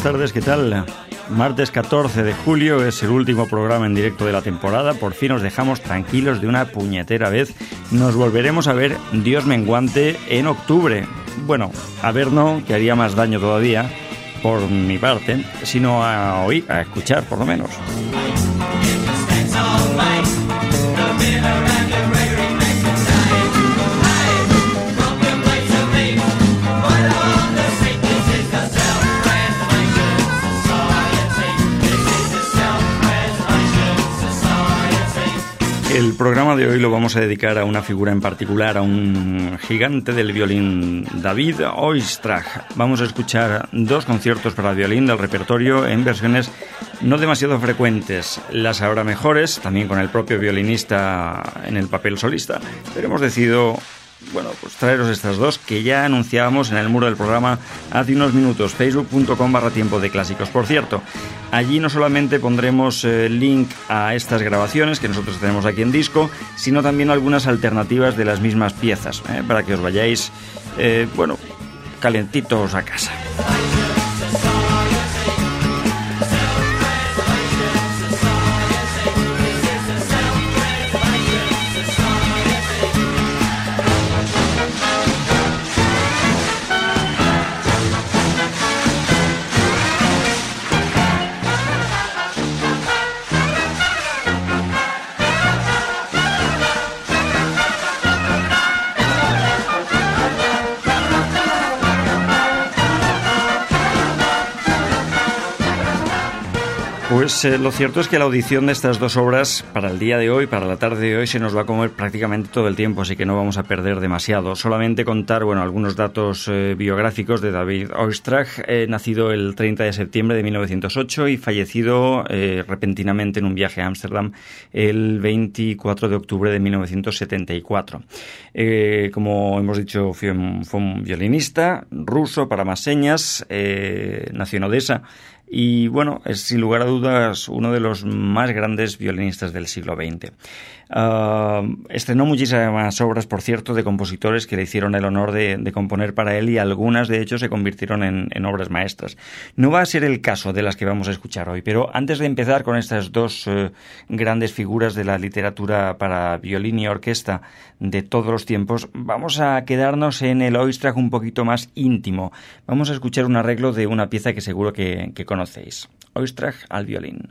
tardes, ¿qué tal? Martes 14 de julio es el último programa en directo de la temporada. Por fin os dejamos tranquilos de una puñetera vez. Nos volveremos a ver, Dios menguante, en octubre. Bueno, a ver no, que haría más daño todavía, por mi parte, sino a oír, a escuchar por lo menos. El programa de hoy lo vamos a dedicar a una figura en particular, a un gigante del violín, David Oistrakh. Vamos a escuchar dos conciertos para violín del repertorio en versiones no demasiado frecuentes, las ahora mejores, también con el propio violinista en el papel solista, pero hemos decidido, bueno, pues traeros estas dos que ya anunciábamos en el muro del programa hace unos minutos, facebook.com/tiempo de clásicos. Por cierto, allí no solamente pondremos link a estas grabaciones que nosotros tenemos aquí en disco, sino también algunas alternativas de las mismas piezas, para que os vayáis, bueno, calentitos a casa. Pues lo cierto es que la audición de estas dos obras para el día de hoy, para la tarde de hoy, se nos va a comer prácticamente todo el tiempo, así que no vamos a perder demasiado. Solamente contar, bueno, algunos datos biográficos de David Oistrakh, nacido el 30 de septiembre de 1908 y fallecido repentinamente en un viaje a Ámsterdam el 24 de octubre de 1974. Como hemos dicho, fue un violinista ruso, para más señas, nació en Odessa. Y bueno, es sin lugar a dudas uno de los más grandes violinistas del siglo XX. Estrenó muchísimas obras, por cierto, de compositores que le hicieron el honor de componer para él, y algunas de hecho se convirtieron en obras maestras. No va a ser el caso de las que vamos a escuchar hoy, pero antes de empezar con estas dos grandes figuras de la literatura para violín y orquesta de todos los tiempos, vamos a quedarnos en el Oistrakh un poquito más íntimo. Vamos a escuchar un arreglo de una pieza que seguro que conocéis. Oistrakh al violín.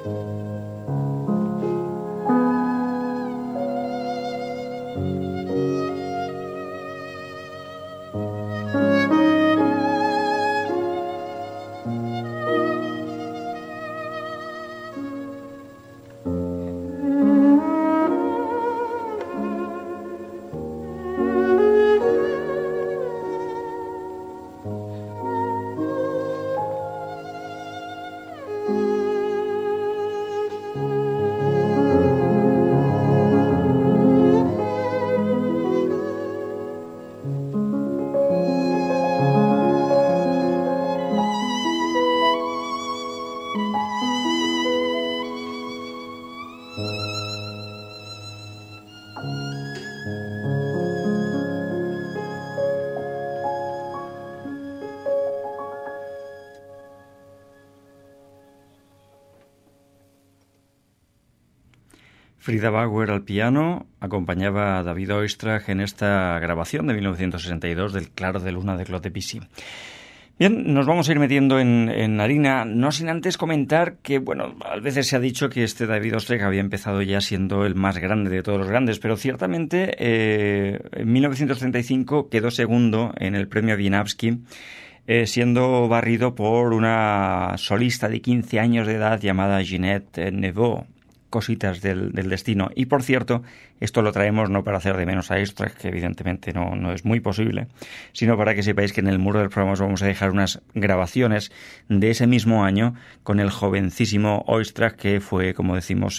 Frida Bauer al piano acompañaba a David Oistrakh en esta grabación de 1962 del Claro de Luna de Claude Debussy. Bien, nos vamos a ir metiendo en harina, no sin antes comentar que, bueno, a veces se ha dicho que este David Oistrakh había empezado ya siendo el más grande de todos los grandes, pero ciertamente en 1935 quedó segundo en el premio Wieniawski, siendo barrido por una solista de 15 años de edad llamada Ginette Neveu. Cositas del destino. Y por cierto, esto lo traemos no para hacer de menos a Oistrakh, que evidentemente no es muy posible, sino para que sepáis que en el muro del programa os vamos a dejar unas grabaciones de ese mismo año con el jovencísimo Oistrakh, que fue, como decimos,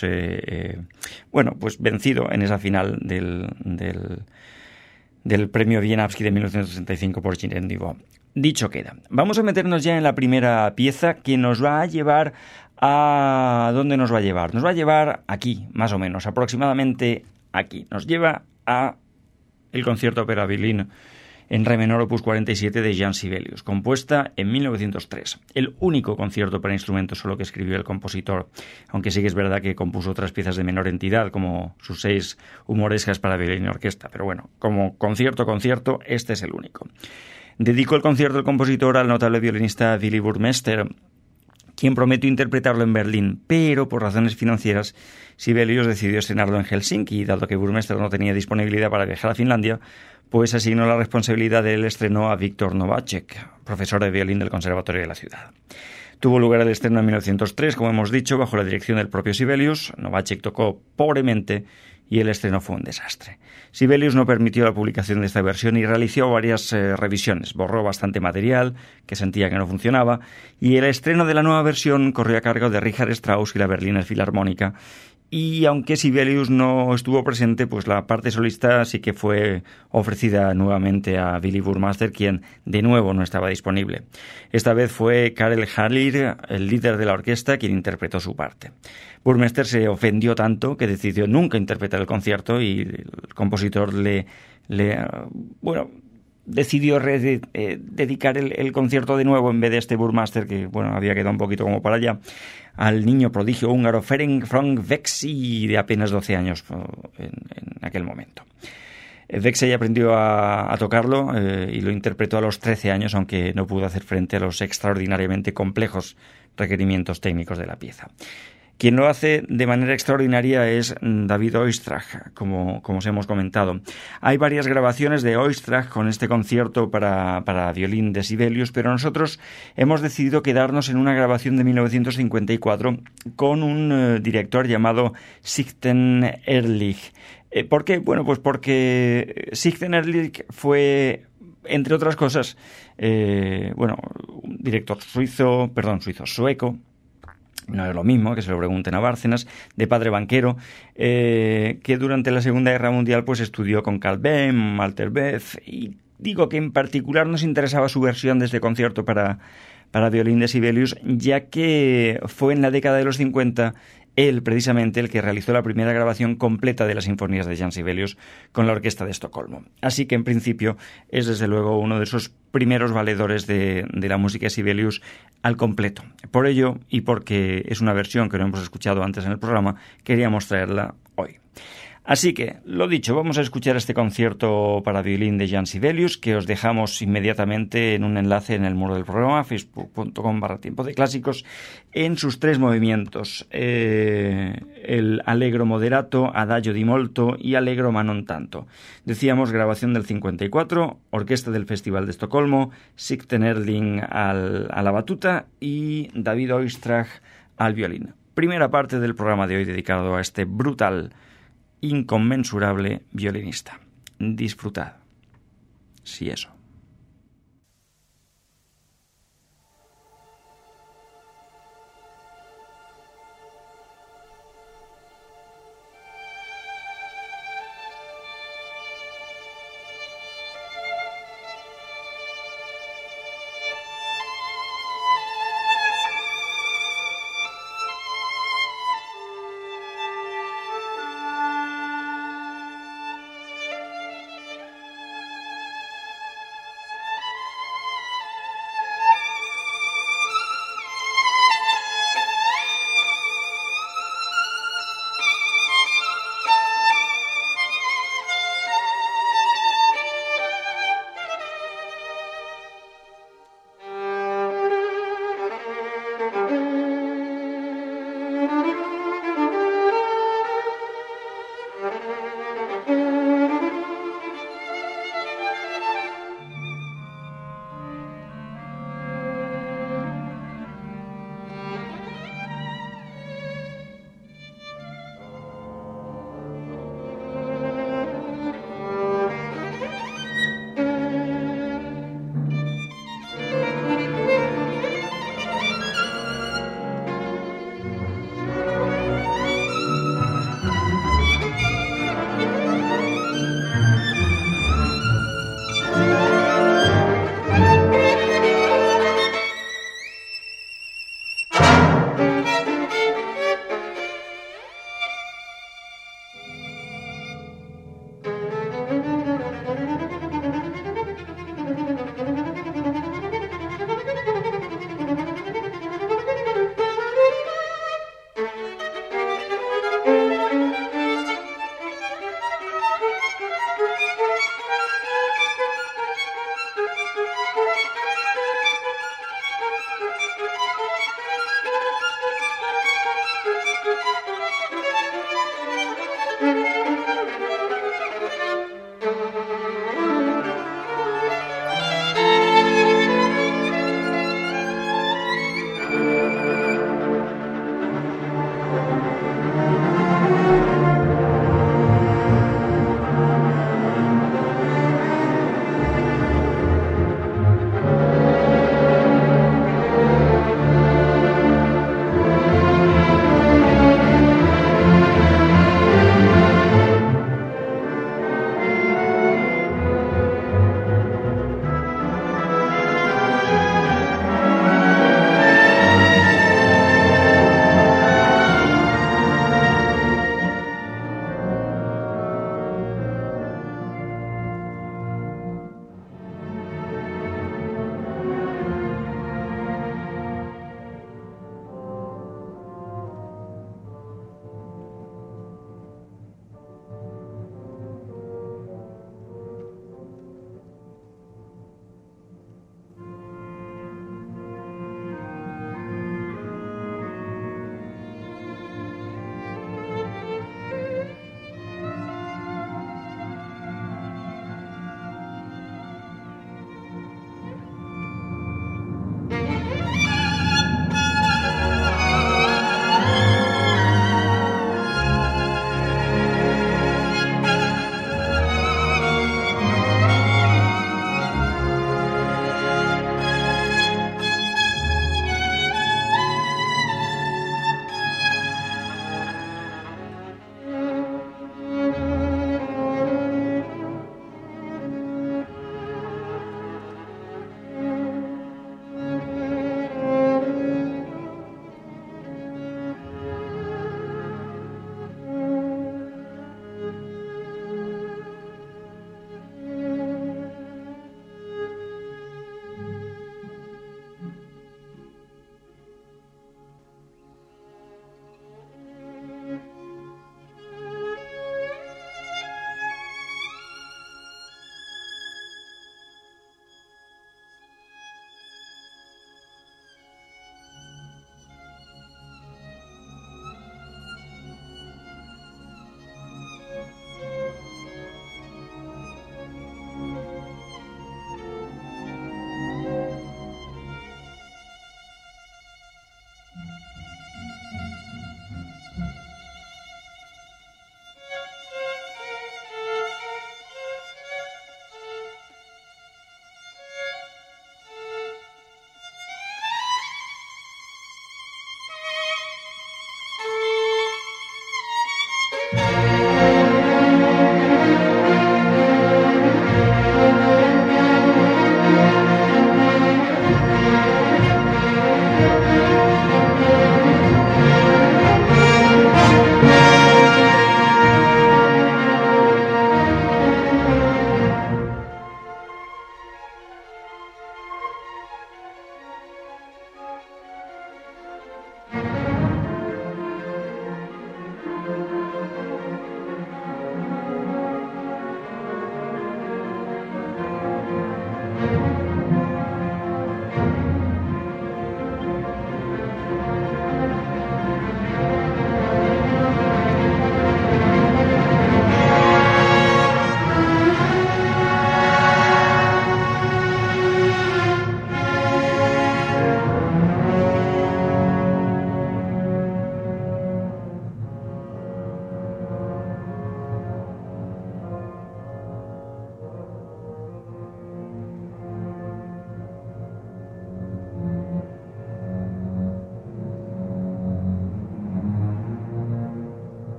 pues vencido en esa final del premio Wieniawski de 1965 por Ginette Neveu. Dicho queda. Vamos a meternos ya en la primera pieza que nos va a llevar ¿a dónde nos va a llevar? Nos va a llevar aquí, más o menos, aproximadamente aquí. Nos lleva a el concierto para violín en re menor opus 47 de Jean Sibelius, compuesta en 1903. El único concierto para instrumento solo que escribió el compositor, aunque sí que es verdad que compuso otras piezas de menor entidad, como sus 6 humorescas para violín y orquesta. Pero bueno, como concierto, este es el único. Dedicó el concierto el compositor al notable violinista Willy Burmester, quien prometió interpretarlo en Berlín, pero por razones financieras Sibelius decidió estrenarlo en Helsinki, y dado que Burmester no tenía disponibilidad para viajar a Finlandia, pues asignó la responsabilidad del estreno a Viktor Novacek, profesor de violín del Conservatorio de la ciudad. Tuvo lugar el estreno en 1903, como hemos dicho, bajo la dirección del propio Sibelius. Novacek tocó pobremente y el estreno fue un desastre. Sibelius no permitió la publicación de esta versión y realizó varias revisiones. Borró bastante material que sentía que no funcionaba, y el estreno de la nueva versión corrió a cargo de Richard Strauss y la Berliner Filarmónica. Y aunque Sibelius no estuvo presente, pues la parte solista sí que fue ofrecida nuevamente a Willy Burmester, quien de nuevo no estaba disponible. Esta vez fue Karel Haller, el líder de la orquesta, quien interpretó su parte. Burmester se ofendió tanto que decidió nunca interpretar el concierto, y el compositor decidió dedicar el concierto de nuevo, en vez de este Burmester, que había quedado un poquito como para allá, al niño prodigio húngaro Ferenc Frank Vexey, de apenas 12 años en aquel momento. Vexey aprendió a tocarlo y lo interpretó a los 13 años, aunque no pudo hacer frente a los extraordinariamente complejos requerimientos técnicos de la pieza. Quien lo hace de manera extraordinaria es David Oistrakh, como os hemos comentado. Hay varias grabaciones de Oistrakh con este concierto para violín de Sibelius, pero nosotros hemos decidido quedarnos en una grabación de 1954 con un director llamado Sigten Ehrlich. ¿Por qué? Bueno, pues porque Sigten Ehrlich fue, entre otras cosas, un director sueco, no es lo mismo, que se lo pregunten a Bárcenas, de padre banquero, que durante la Segunda Guerra Mundial pues estudió con Carl Böhm, Walter Beth, y digo que en particular nos interesaba su versión de este concierto para violín de Sibelius, ya que fue en la década de los 50 él precisamente el que realizó la primera grabación completa de las sinfonías de Jean Sibelius con la Orquesta de Estocolmo. Así que en principio es desde luego uno de esos primeros valedores de la música de Sibelius al completo. Por ello, y porque es una versión que no hemos escuchado antes en el programa, queríamos traerla hoy. Así que, lo dicho, vamos a escuchar este concierto para violín de Jan Sibelius, que os dejamos inmediatamente en un enlace en el muro del programa, facebook.com/tiempo de clásicos, en sus 3 movimientos, el Allegro moderato, Adagio di molto y Allegro ma non tanto. Decíamos, grabación del 54, orquesta del Festival de Estocolmo, Sigten Erling a la batuta y David Oistrakh al violín. Primera parte del programa de hoy dedicado a este brutal, inconmensurable violinista. Disfrutad. Sí, eso.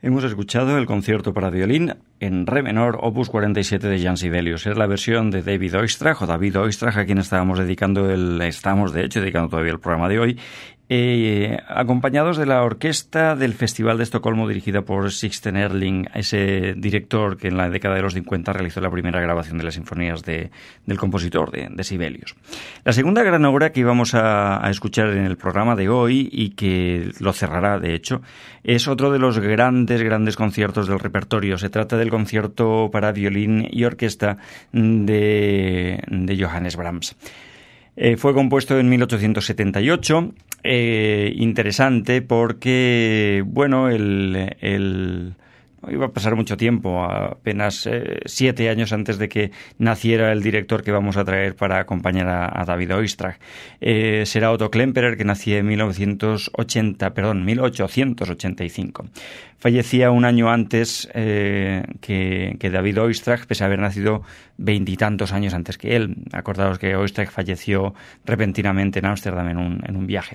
Hemos escuchado el concierto para violín en re menor, opus 47 de Jan Sibelius. Es la versión de David Oistrakh, a quien estamos dedicando todavía el programa de hoy, acompañados de la orquesta del Festival de Estocolmo dirigida por Sixten Ehrling, ese director que en la década de los 50 realizó la primera grabación de las sinfonías del compositor de Sibelius. La segunda gran obra que íbamos a escuchar en el programa de hoy, y que lo cerrará de hecho, es otro de los grandes conciertos del repertorio. Se trata del concierto para violín y orquesta de Johannes Brahms. Fue compuesto en 1878, interesante porque, bueno, iba a pasar mucho tiempo, apenas 7 años antes de que naciera el director que vamos a traer para acompañar a David Oistrakh. Será Otto Klemperer, que nacía en 1885. Fallecía un año antes que David Oistrakh, pese a haber nacido 20 y tantos años antes que él. Acordaos que Oistrakh falleció repentinamente en Ámsterdam en un viaje.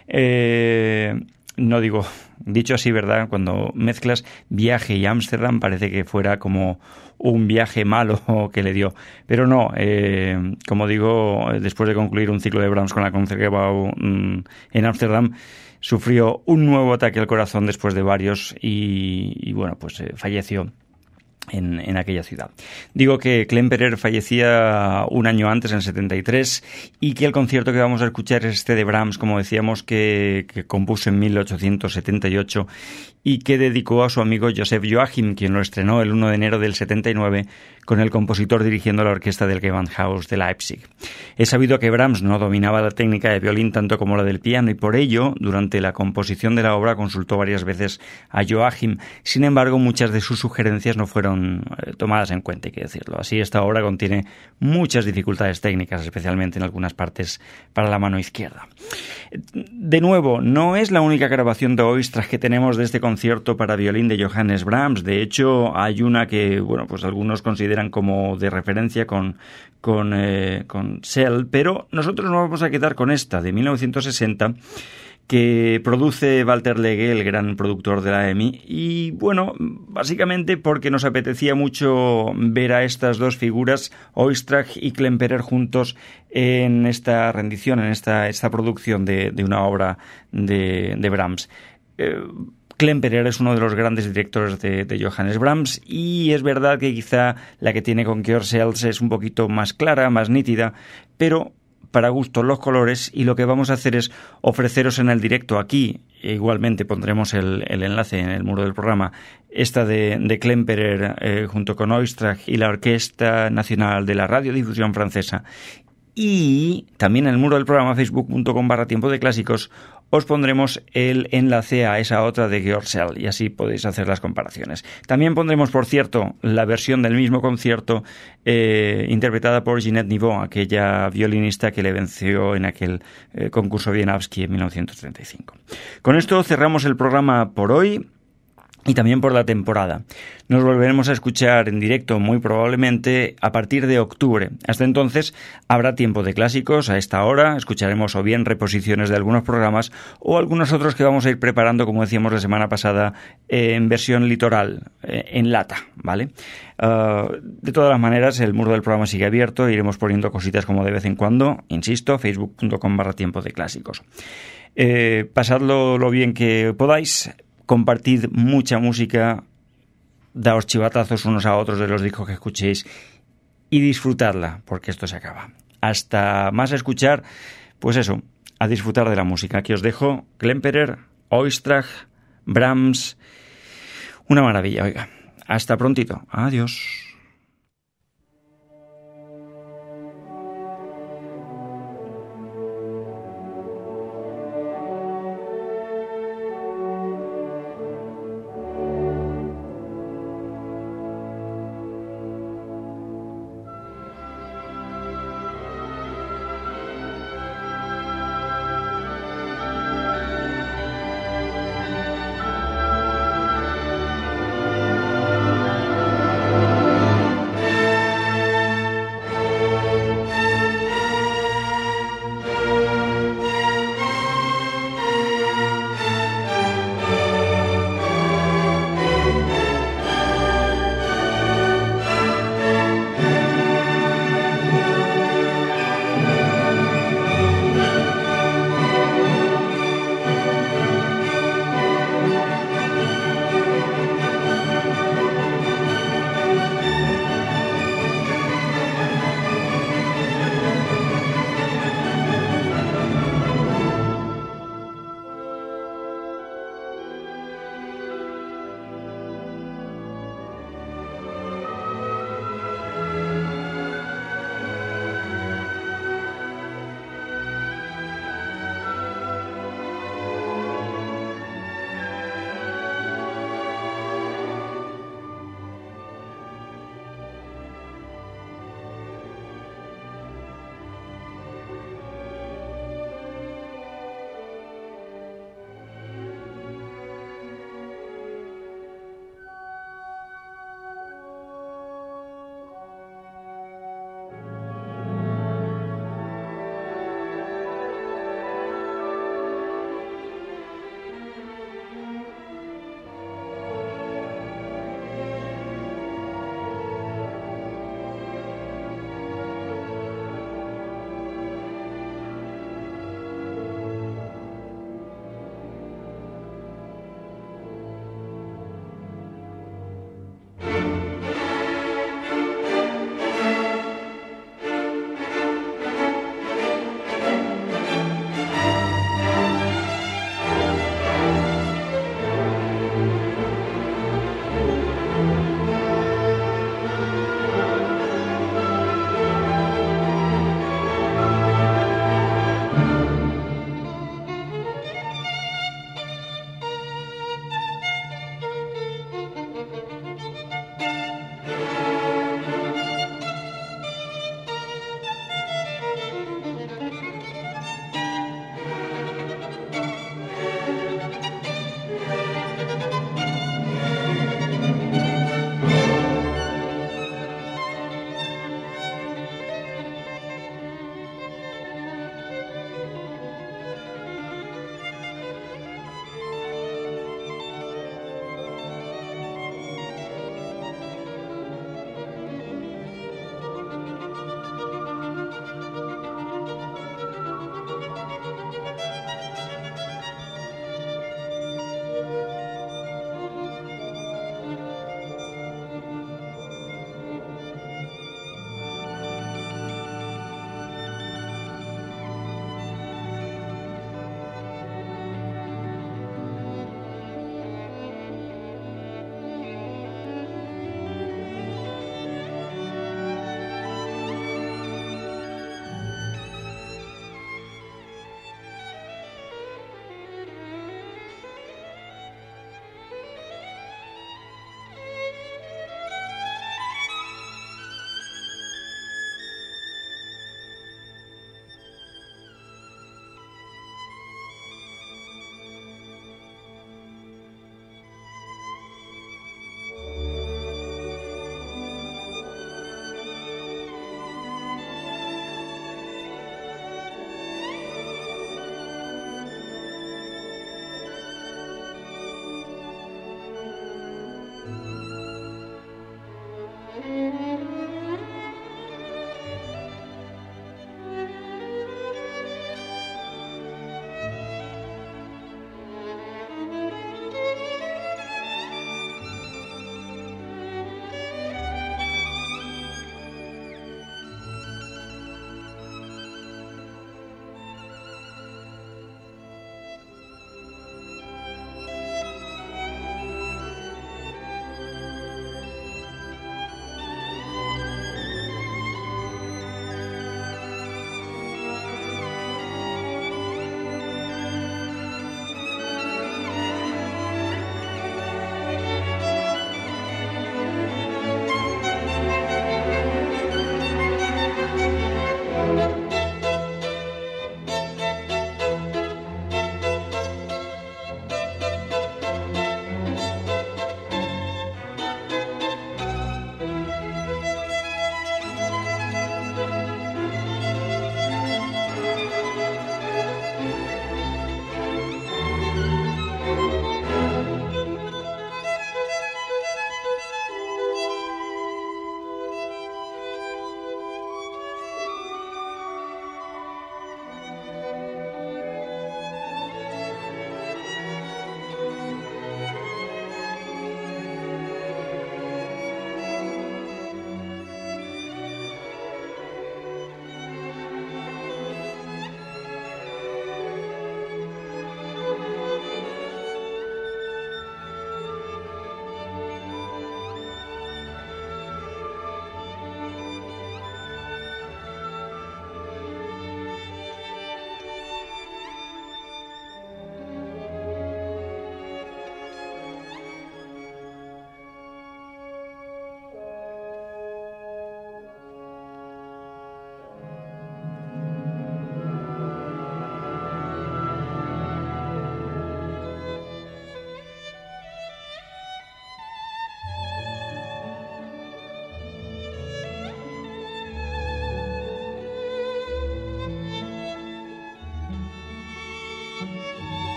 No digo, dicho así, ¿verdad? Cuando mezclas viaje y Ámsterdam parece que fuera como un viaje malo que le dio. Pero no, como digo, después de concluir un ciclo de Brahms con la Concertgebouw en Ámsterdam, sufrió un nuevo ataque al corazón después de varios y bueno, pues falleció en aquella ciudad. Digo que Klemperer fallecía un año antes, en 73, y que el concierto que vamos a escuchar es este de Brahms, como decíamos, que compuso en 1878 y que dedicó a su amigo Joseph Joachim, quien lo estrenó el 1 de enero del 79 con el compositor dirigiendo la orquesta del Gewandhaus de Leipzig. Es sabido que Brahms no dominaba la técnica de violín tanto como la del piano, y por ello, durante la composición de la obra, consultó varias veces a Joachim. Sin embargo, muchas de sus sugerencias no fueron tomadas en cuenta, hay que decirlo. Así, esta obra contiene muchas dificultades técnicas, especialmente en algunas partes para la mano izquierda. De nuevo, no es la única grabación de Oistrakh que tenemos de este concierto para violín de Johannes Brahms. De hecho, hay una que, bueno, pues algunos consideran como de referencia con Shell, pero nosotros nos vamos a quedar con esta de 1960, que produce Walter Legge, el gran productor de la EMI, y bueno, básicamente porque nos apetecía mucho ver a estas dos figuras, Oistrakh y Klemperer, juntos en esta rendición, en esta producción de una obra de Brahms. Klemperer es uno de los grandes directores de Johannes Brahms, y es verdad que quizá la que tiene con Georg Scholz es un poquito más clara, más nítida, pero para gustos los colores, y lo que vamos a hacer es ofreceros en el directo aquí, igualmente pondremos el enlace en el muro del programa, esta de Klemperer junto con Oistrakh y la Orquesta Nacional de la Radiodifusión Francesa. Y también en el muro del programa, facebook.com/tiempo de clásicos, os pondremos el enlace a esa otra de Georg Scholz, y así podéis hacer las comparaciones. También pondremos, por cierto, la versión del mismo concierto interpretada por Ginette Nivaux, aquella violinista que le venció en aquel concurso Wieniawski en 1935. Con esto cerramos el programa por hoy y también por la temporada. Nos volveremos a escuchar en directo muy probablemente a partir de octubre. Hasta entonces habrá tiempo de clásicos a esta hora. Escucharemos o bien reposiciones de algunos programas o algunos otros que vamos a ir preparando, como decíamos la semana pasada, en versión litoral, en lata, ¿vale? De todas las maneras, el muro del programa sigue abierto. Iremos poniendo cositas como de vez en cuando. Insisto, facebook.com/tiempo de clásicos. Pasadlo lo bien que podáis. Compartid mucha música, daos chivatazos unos a otros de los discos que escuchéis y disfrutadla, porque esto se acaba. Hasta más escuchar, pues eso, a disfrutar de la música. Aquí os dejo Klemperer, Oistrakh, Brahms. Una maravilla, oiga. Hasta prontito. Adiós.